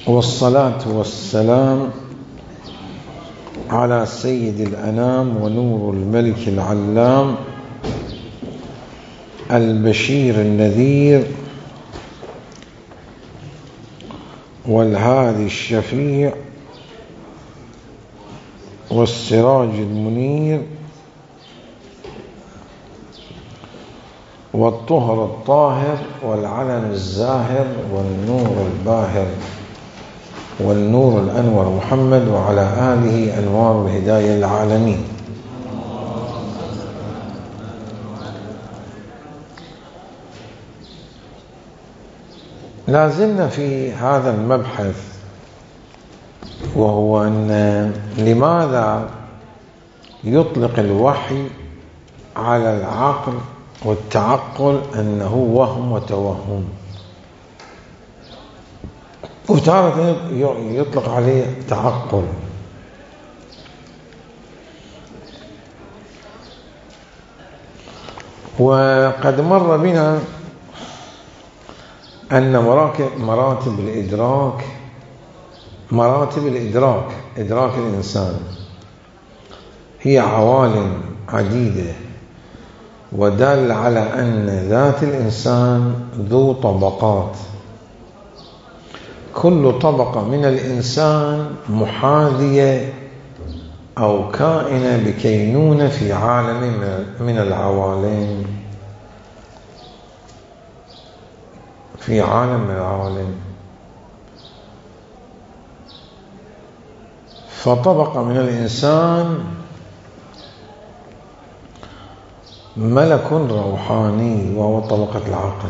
والصلاة والسلام على سيد الأنام ونور الملك العلام البشير النذير والهادي الشفيع والسراج المنير والطهر الطاهر والعلم الزاهر والنور الباهر والنور الأنور محمد وعلى آله أنوار الهداية العالمين. لازلنا في هذا المبحث، وهو أن لماذا يطلق الوحي على العقل والتعقل أنه وهم وتوهم، وتارة يطلق عليه تعقل. وقد مر بنا أن مراتب الإدراك إدراك الإنسان هي عوالم عديدة، ودل على أن ذات الإنسان ذو طبقات، كل طبقة من الإنسان محاذية أو كائنة بكينونة في عالم من العوالم، في عالم من العوالم. فطبقة من الإنسان ملك روحاني وهو طبقة العقل،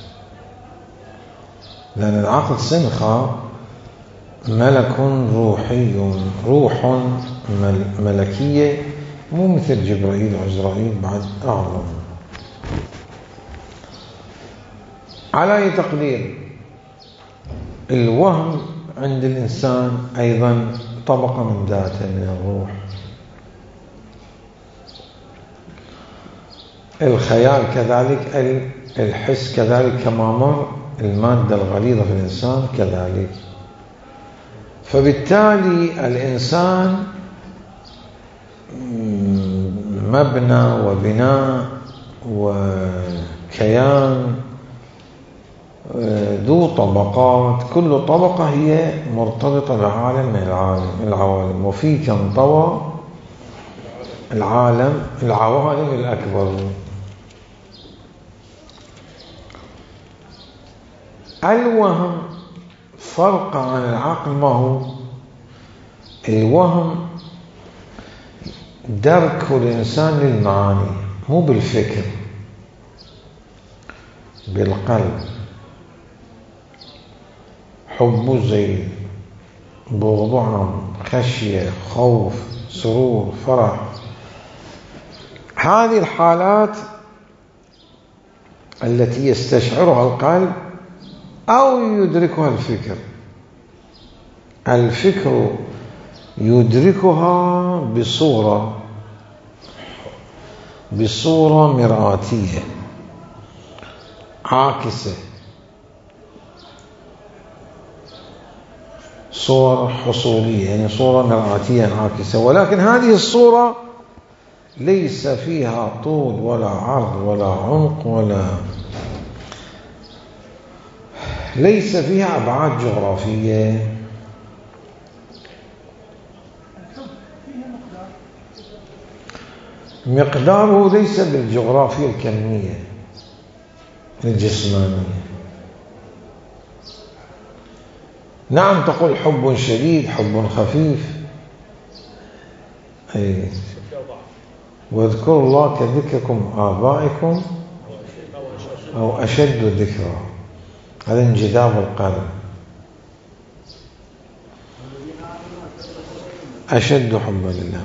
لأن العقل سنخة ملك روحي، روح ملكية، مو مثل جبرائيل وعزرائيل، بعد أعظم. على أي تقدير الوهم عند الإنسان أيضا طبقة من ذاته من الروح. الخيال كذلك، الحس كذلك، كما مر المادة الغليظة في الإنسان كذلك. فبالتالي الإنسان مبنى وبناء وكيان ذو طبقات، كل طبقة هي مرتبطة بعالم من العوالم، وفيه تنطوى العوالم الأكبر. الوهم فرق عن العقل. ما هو الوهم؟ درك الإنسان للمعاني، مو بالفكر، بالقلب. حب زيد، بغض عنه، خشية، خوف، سرور، فرح. هذه الحالات التي يستشعرها القلب أو يدركها الفكر. الفكر يدركها بصورة مرآتية عاكسة، صورة حصولية، يعني صورة مرآتية عاكسة، ولكن هذه الصورة ليس فيها طول ولا عرض ولا عمق ولا ليس فيها أبعاد جغرافية. مقداره ليس بالجغرافيا الكمية الجسمانية. نعم، تقول حب شديد، حب خفيف، واذكروا الله كذكركم آبائكم أو أشد ذكرا. هذا انجذاب القلب. أشد حبا لله،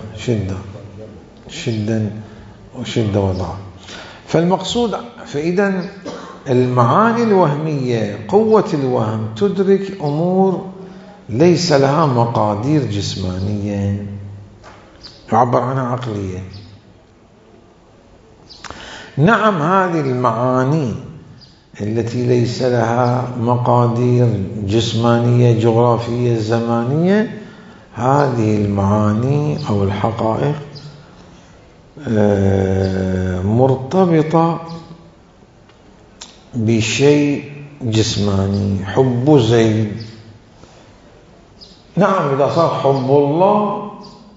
شدا وشدة وضع. فالمقصود، فإذا المعاني الوهمية، قوة الوهم تدرك أمور ليس لها مقادير جسمانية، يعبر عنها عقلية. نعم، هذه المعاني التي ليس لها مقادير جسمانية جغرافية زمانية، هذه المعاني أو الحقائق مرتبطة بشيء جسماني. حب زيد، نعم إذا صار حب الله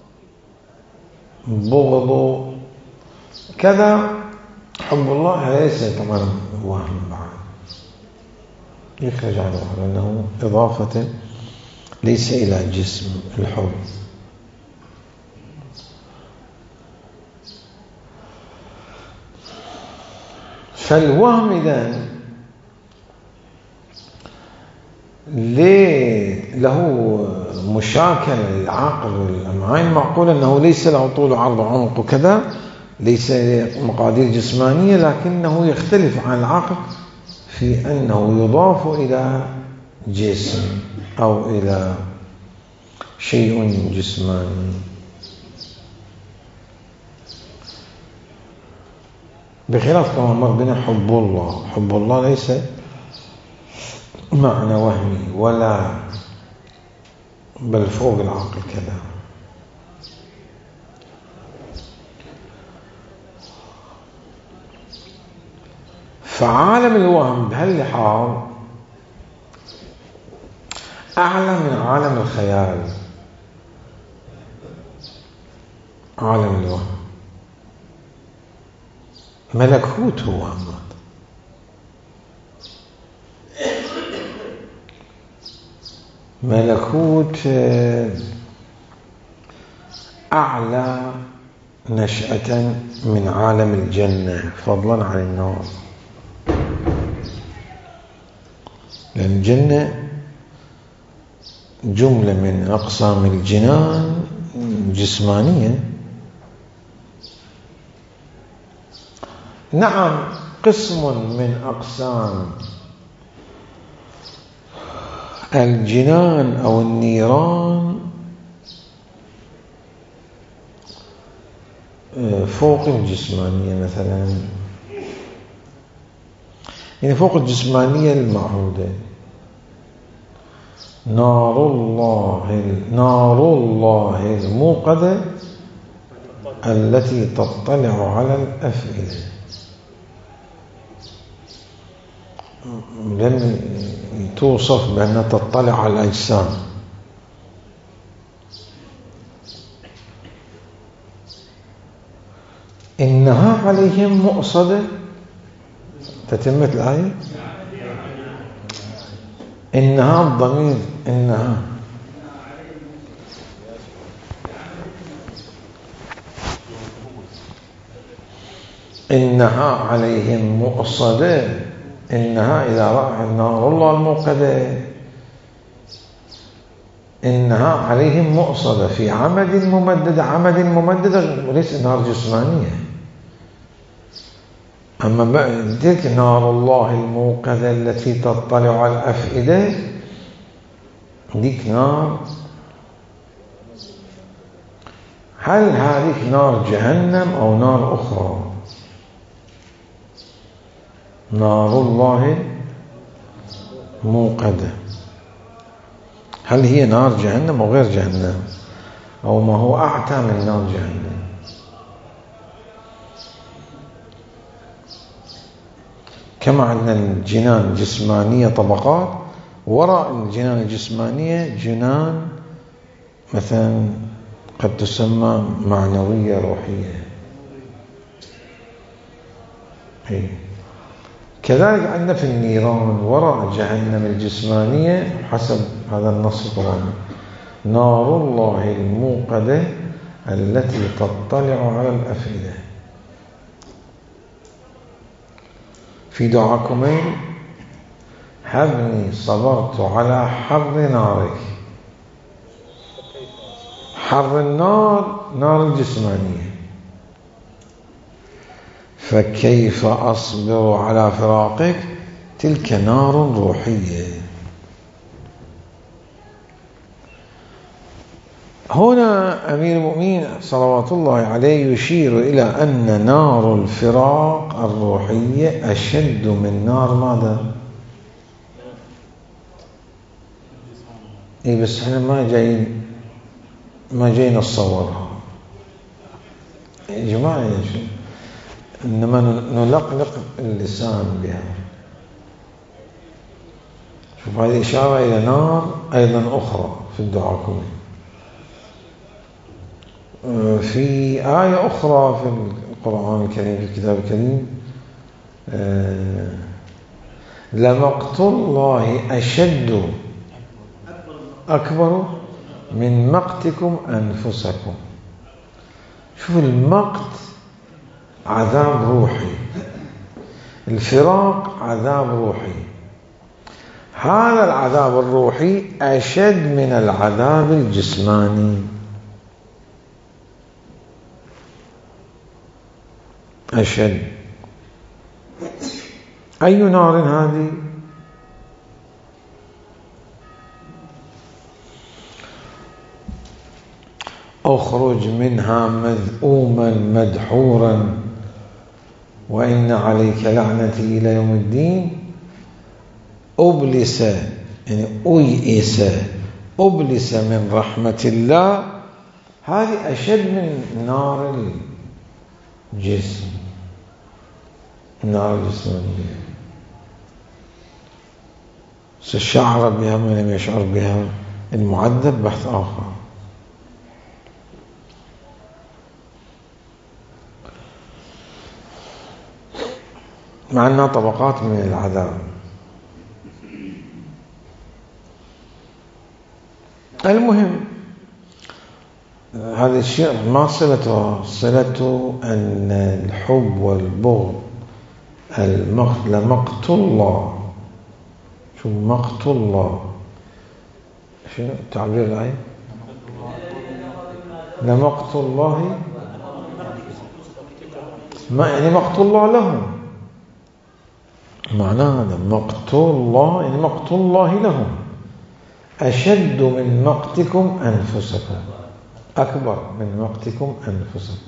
بغض كذا، حب الله ليس كمان وهم بعد، يخرج عنه لأنه إضافة ليس إلى جسم الحب. فالوهم إذن له مشاكل العقل والأمعين، معقول أنه ليس له طول وعرض وعمق وكذا، ليس مقادير جسمانية، لكنه يختلف عن العقل في أنه يضاف إلى جسم أو إلى شيء جسماني، بخلاف كما مر بنا حب الله. حب الله ليس معنى وهمي ولا بل فوق العقل كذا. فعالم الوهم بهاللحاظ أعلى من عالم الخيال. عالم الوهم ملكوت هو ملكوت أعلى نشأة من عالم الجنة فضلا عن النار، لأن الجنة جملة من أقسام الجنان جسمانية. نعم قسم من أقسام الجنان أو النيران فوق الجسمانية، مثلا يعني فوق الجسمانية المعهودة. نار الله الموقدة التي تطلع على الأفئدة، لم توصف بأنها تطلع على الأجسام. إنها عليهم مؤصدة، تتمة الآية. إنها الضمير إنها عليهم مؤصدة. إنها إذا رأى نار الله الموقدة، إنها عليهم مؤصدة في عمد ممددة وليس نار جسمانية. أما ذلك نار الله الموقدة التي تطلع على الأفئدة، ذيك نار. هل هذه نار جهنم أو نار أخرى؟ نار الله موقدة، هل هي نار جهنم أو غير جهنم، أو ما هو أعتى من نار جهنم؟ كما عندنا الجنان الجسمانية طبقات، وراء الجنان الجسمانية جنان مثلا قد تسمى معنوية روحية. كذلك عندنا في النيران وراء جهنم الجسمانية حسب هذا النص القرآني نار الله الموقدة التي تطلع على الأفئدة. في دعاكمين: هبني صبرت على حر نارك. حر النار نار الجسمانية، فكيف أصبر على فراقك؟ تلك نار روحية. هنا أمير المؤمنين صلوات الله عليه يشير إلى أن نار الفراق الروحية أشد من نار ماذا؟ إيه بس احنا ما جايين نصورها يا جماعة، إنما نلقلق اللسان بها. شوف هذه إشارة إلى نار أيضا أخرى في الدعاء كله. في آية أخرى في القرآن الكريم في الكتاب الكريم لمقت الله أشد أكبر من مقتكم أنفسكم. شوف المقت عذاب روحي، الفراق عذاب روحي. هذا العذاب الروحي أشد من العذاب الجسماني. أشد. أي نار هذه؟ أخرج منها مذءوما مدحورا وإن عليك لعنتي إلى يوم الدين. أبلس يعني أيئس، أبلس من رحمة الله. هذه أشد من نار الجسم، النار الجسمانية. شعر بها من لم يشعر بها المعذب بحث آخر. مع أنها طبقات من العذاب. المهم هذا الشيء ما صلته أن الحب والبغض لمقت الله. شو مقت الله؟ شنو تعبير الآية؟ لمقت الله ما يعني مقت الله لهم، معناه مقت الله يعني مقت الله لهم أشد من مقتكم أنفسكم، أكبر من مقتكم أنفسكم.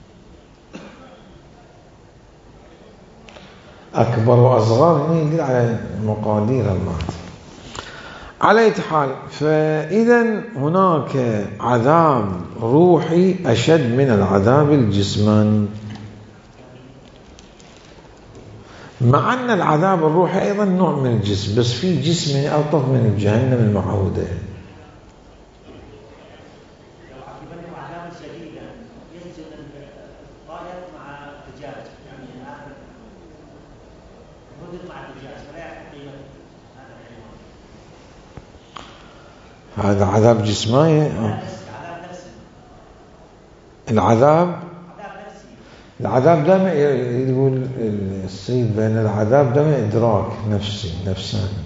أكبر وأصغر يدل على مقادير الموت. على أي حال، فإذا هناك عذاب روحي أشد من العذاب الجسماني، مع أن العذاب الروحي أيضا نوع من الجسم، بس في جسم ألطف من الجهنم المعودة. هذا عذاب جسماني. العذاب دائما يقول السيد بين العذاب دائما إدراك نفساني.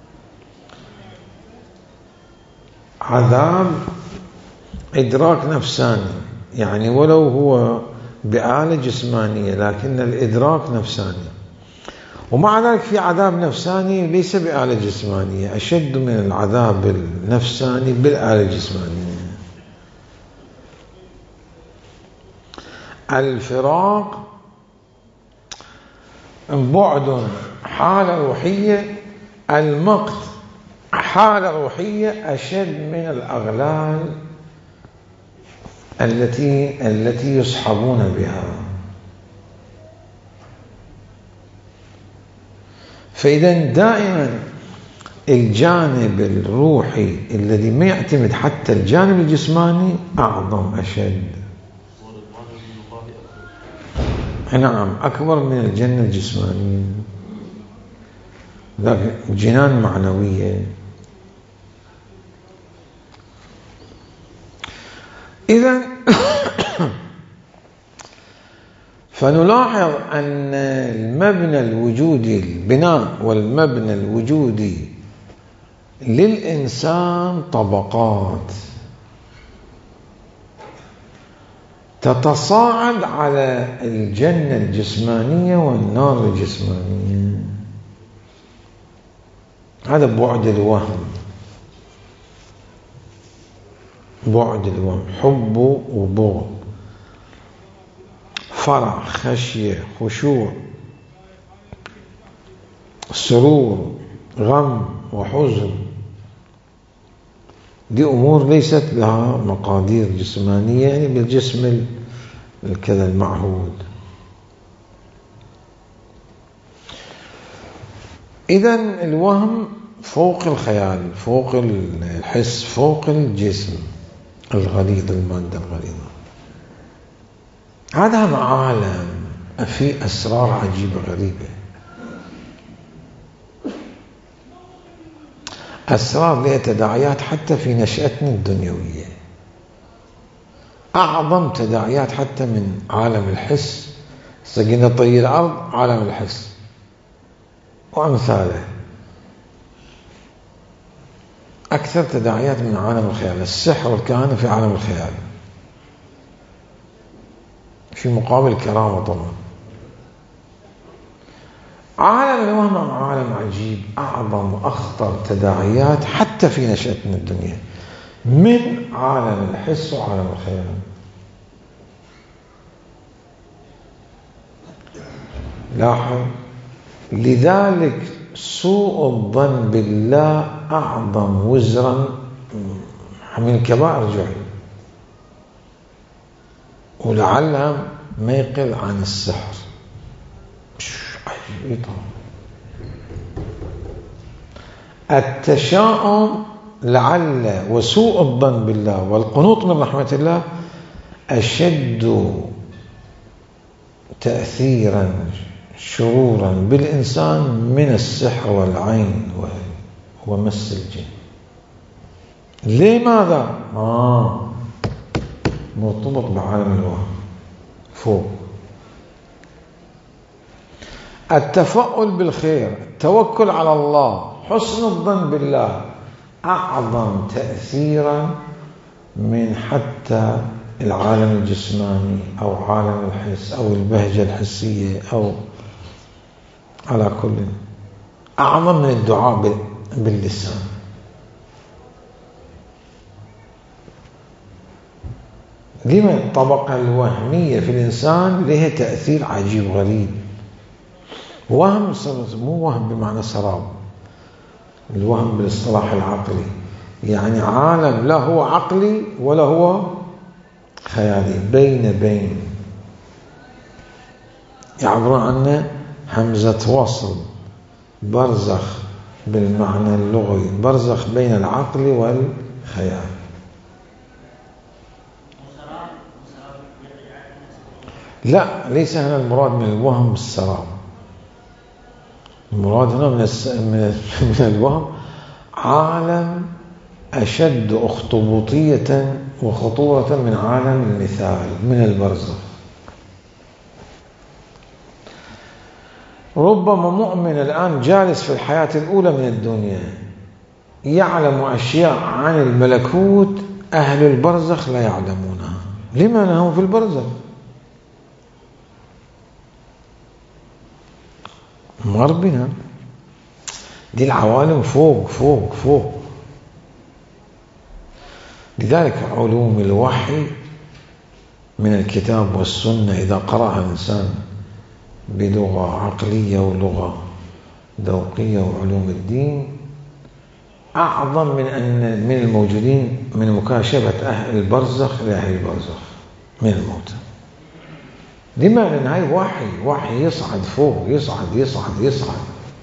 عذاب إدراك نفساني، يعني ولو هو بآلة جسمانية لكن الإدراك نفساني. ومع ذلك في عذاب نفساني ليس بآلة جسمانية، أشد من العذاب النفساني بالآلة الجسمانية. الفراق بعد حالة روحية، المقت حالة روحية أشد من الأغلال التي يصحبون بها. فإذا دائما الجانب الروحي الذي ما يعتمد حتى الجانب الجسماني أعظم أشد، نعم أكبر من الجنة الجسمانية، لكن جنان معنوية. إذن فنلاحظ أن المبنى الوجودي، البناء والمبنى الوجودي للإنسان طبقات تتصاعد على الجنة الجسمانية والنار الجسمانية. هذا بعد الوهم. بعد الوهم، حب وبغض، فرح، خشية، خشوع، سرور، غم وحزن. دي أمور ليست لها مقادير جسمانية، يعني بالجسم الكذا المعهود. إذن الوهم فوق الخيال، فوق الحس، فوق الجسم الغليظ، المادة الغليظة. هذا عالم فيه أسرار عجيبة غريبة، أسرار لها تداعيات حتى في نشأتنا الدنيوية، أعظم تداعيات حتى من عالم الحس. سقينا طي الأرض عالم الحس وأمثاله، أكثر تداعيات من عالم الخيال. السحر والكهانة في عالم الخيال، في مقابل الكرامة طبعا. عالم الوهم عالم عجيب، أعظم وأخطر تداعيات حتى في نشأتنا الدنيا من عالم الحس وعالم الخيال. لاحظ، لذلك سوء الظن بالله أعظم وزرا من كبائر الجحيم، ولعلها ما يقل عن السحر. التشاؤم لعل وسوء الظن بالله والقنوط من رحمة الله أشد تأثيرا شرورا بالإنسان من السحر والعين ومس الجن. لماذا؟ مرتبط بعالم الوهم فوق. التفاؤل بالخير، التوكل على الله، حسن الظن بالله أعظم تأثيرا من حتى العالم الجسماني أو عالم الحس أو البهجة الحسية، أو على كل أعظم من الدعاء باللسان. لما الطبقة الوهمية في الإنسان لها تأثير عجيب غريب. وهم مو وهم بمعنى سراب، الوهم بالاصطلاح العقلي، يعني عالم لا هو عقلي ولا هو خيالي، بين يعبرون عنه همزة وصل، برزخ بالمعنى اللغوي، برزخ بين العقل والخيال. لا، ليس هنا المراد من الوهم السراب، المراد هنا من الوهم عالم أشد أخطبوطية وخطورة من عالم المثال، من البرزخ. ربما مؤمن الآن جالس في الحياة الأولى من الدنيا يعلم أشياء عن الملكوت أهل البرزخ لا يعلمونها. لما؟ لأنهم في البرزخ، مر بنا. دي العوالم فوق فوق فوق. لذلك علوم الوحي من الكتاب والسنة إذا قرأها الإنسان بلغة عقلية ولغة ذوقية وعلوم الدين أعظم من الموجودين من مكاشفة أهل البرزخ لأهل البرزخ من الموتى. لما؟ لأن هاي وحي يصعد فوق، يصعد.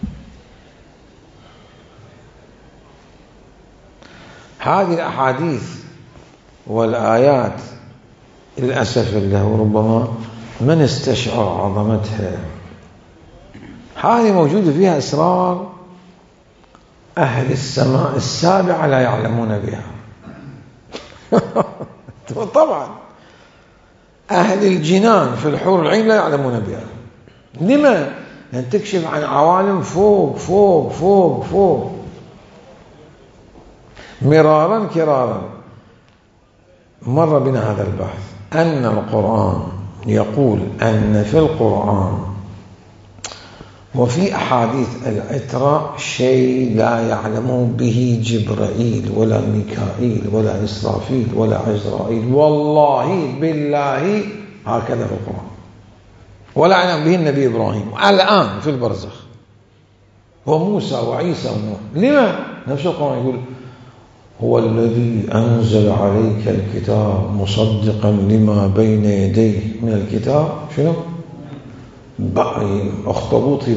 هذه الأحاديث والآيات للأسف الله ربما من استشعر عظمتها. هذه موجودة فيها أسرار أهل السماء السابعة لا يعلمون بها. طبعا أهل الجنان في الحور العين لا يعلمون بها. لما؟ لأن تكشف عن عوالم فوق فوق فوق فوق. مرارا كرارا مر بنا هذا البحث أن القرآن يقول أن في القرآن وفي أحاديث العترة شيء لا يعلمه به جبرائيل ولا ميكائيل ولا إسرافيل ولا عزرائيل، والله بالله هكذا في القرآن، ولا يعلم به النبي إبراهيم الآن في البرزخ وموسى وعيسى ونوح. لما؟ نفس القرآن يقول هو الذي أنزل عليك الكتاب مصدقا لما بين يديه من الكتاب. شنو؟ أخطبوط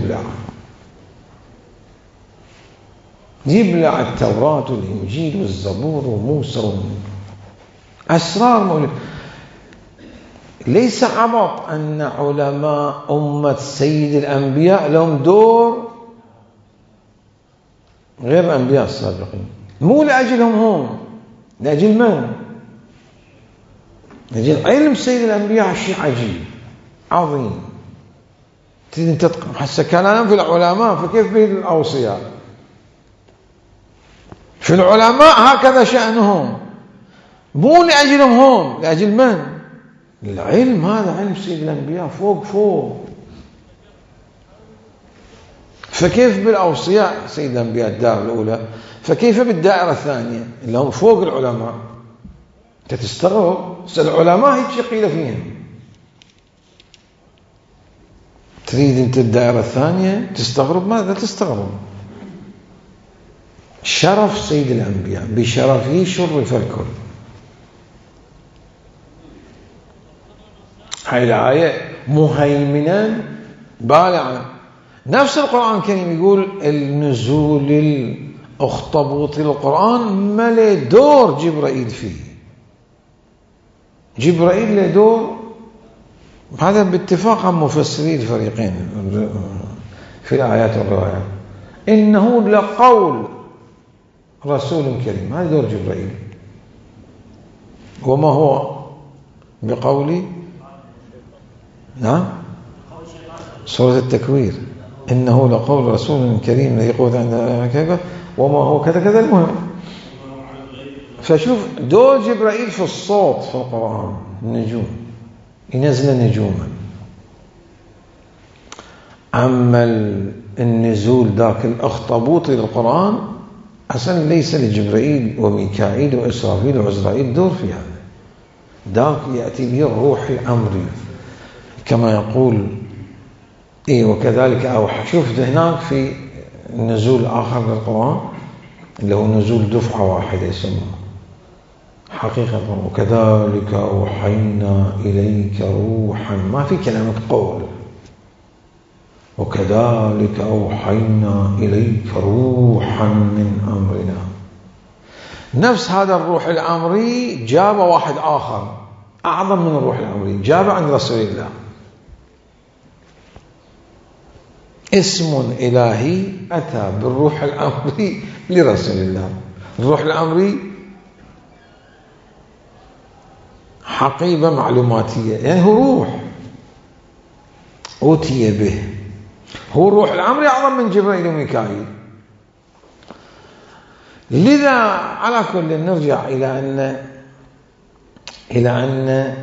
يبلع التوراة والإنجيل والزبور وموسى أسرار مولد. ليس عبط أن علماء أمة سيد الأنبياء لهم دور غير الأنبياء السابقين، مو لأجلهم هم، لأجل من؟ لأجل علم سيد الأنبياء. شيء عجيب عظيم. تريد تتقن حتى كلام في العلماء، فكيف به الأوصياء؟ في العلماء هكذا شأنهم، مو لأجلهم هم، لأجل من؟ العلم. هذا علم سيد الأنبياء فوق. فكيف بالأوصياء سيد الأنبياء الدائرة الأولى، فكيف بالدائرة الثانية اللي هم فوق العلماء؟ أنت تستغرب، العلماء هيك قيل فيهم. تريد أنت الدائرة الثانية تستغرب؟ ماذا تستغرب؟ شرف سيد الأنبياء، بشرفه شرف الكل. هاي الآية مهيمنا بالغا. نفس القرآن الكريم يقول النزول الأخطبوط القرآن ما له دور جبرائيل فيه. جبرائيل له دور، هذا باتفاق عن مفسري الفريقين في الآيات والروايات. إنه لقول رسول كريم، هذا دور جبرائيل. وما هو بقولي؟ نعم، سورة التكوير، إنه لقول رسول كريم يقول عند كذا وما هو كذا كذا. المهم، فشوف دور جبرائيل في الصوت في القرآن، النجوم، ينزل نجوما. أما النزول ذاك الأخطبوط للقرآن أصلا ليس لجبرائيل وميكائيل وإسرافيل وعزرائيل دور في هذا. ذاك يأتي به الروح الأمري كما يقول وكذلك أوحى. شوف هناك في نزول آخر للقرآن اللي هو نزول دفعة واحدة يسمى حقيقة، وكذلك أوحينا إليك روحا، ما في كلمة قول، وكذلك أوحينا إليك روحا من أمرنا. نفس هذا الروح الأمري جاب واحد آخر أعظم من الروح الأمري، جاب عن رسول الله، اسم إلهي أتى بالروح الأمري لرسول الله. الروح الأمري حقيبة معلوماتية، يعني هو روح أوتي به، هو الروح الأمري أعظم من جبرائيل وميكائيل. لذا على كل نرجع إلى أن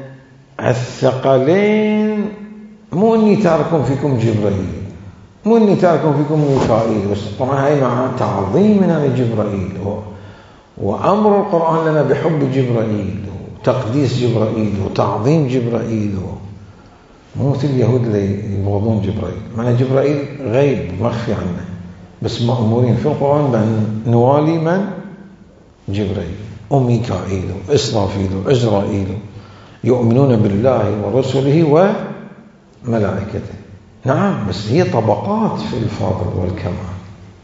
الثقلين مو أني تاركم فيكم جبرائيل، مو أني تاركم فيكم ميكائيل، بس طبعا هاي مع تعظيمنا لجبرائيل وأمر القرآن لنا بحب جبرائيل وتقديس جبرائيل وتعظيم جبرائيل. مو مثل اليهود اللي يبغضون جبرائيل، مع جبرائيل غيب مخفي عنه، بس مأمورين في القرآن بأن نوالي من؟ جبرائيل وميكائيل وإسرافيل وعزرائيل، يؤمنون بالله ورسله وملائكته. نعم، بس هي طبقات في الفضل والكمال.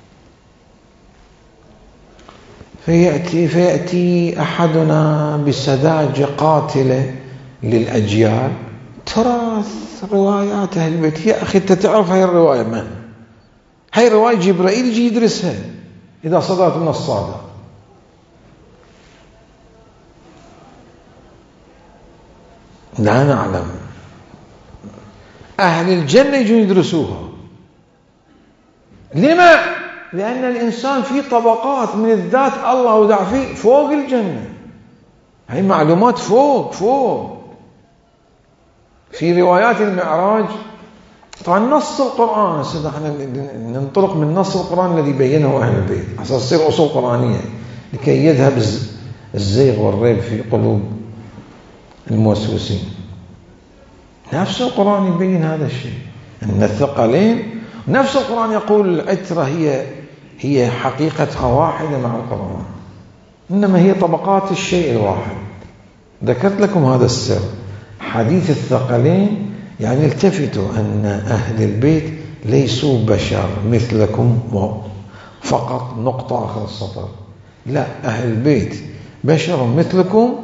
فيأتي أحدنا بسذاجة قاتلة للأجيال، تراث روايات أهل البيت. يا أخي أنت تعرف هاي الرواية من؟ هاي رواية جبرائيل يجي يدرسها إذا صدرت من الصادق. لا نعلم. أهل الجنة يجون يدرسوها. لما؟ لأن الإنسان في طبقات من الذات الله وضع فيه فوق الجنة، هاي معلومات فوق. في روايات المعراج طبعا نص القرآن، احنا ننطلق من نص القرآن الذي بينه أهل البيت عشان تصير أصول قرآنية لكي يذهب الزيغ والريب في قلوب الموسوسين. نفس القرآن يبين هذا الشيء، أن الثقلين، نفس القرآن يقول العترة هي حقيقتها واحدة مع القرآن، إنما هي طبقات الشيء الواحد. ذكرت لكم هذا السر. حديث الثقلين يعني التفتوا أن أهل البيت ليسوا بشر مثلكم فقط نقطة آخر السطر، لا، أهل البيت بشر مثلكم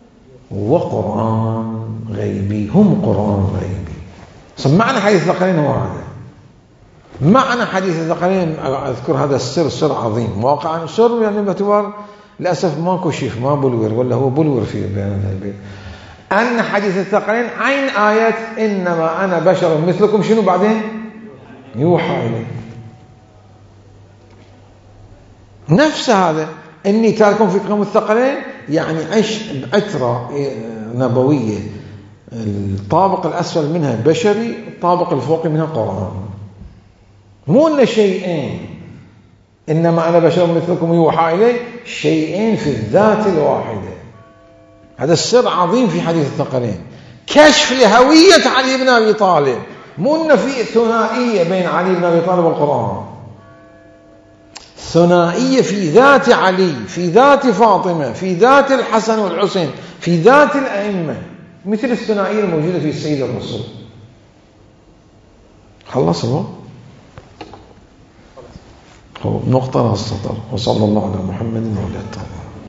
وقرآن غيبي، هم قرآن غيبي. معنى حديث الثقلين هو هذا. معنى حديث الثقلين أذكر هذا السر، سر عظيم واقعا، سر يعني باعتبار للأسف ماكو شيف ما بلور، ولا هو بلور في بيان أهل البيت، أن حديث الثقلين عين آية إنما أنا بشر مثلكم، شنو بعدين؟ يوحى إليه. نفس هذا إني تاركم فيكم الثقلين، يعني عترة نبوية، الطابق الأسفل منها بشري، الطابق الفوقي منها قرآن، مو إن شيئين، إنما أنا بشر مثلكم يوحى إليه، شيئين في الذات الواحدة. هذا السر عظيم في حديث الثقلين، كشف لهوية علي بن أبي طالب، مو إن في ثنائية بين علي بن أبي طالب والقرآن، ثنائية في ذات علي، في ذات فاطمة، في ذات الحسن والحسين، في ذات الأئمة، مثل الثنائية الموجودة في السيد الرسول. خلصوا نقطة السطر. وصلى الله على محمد وعلى آله.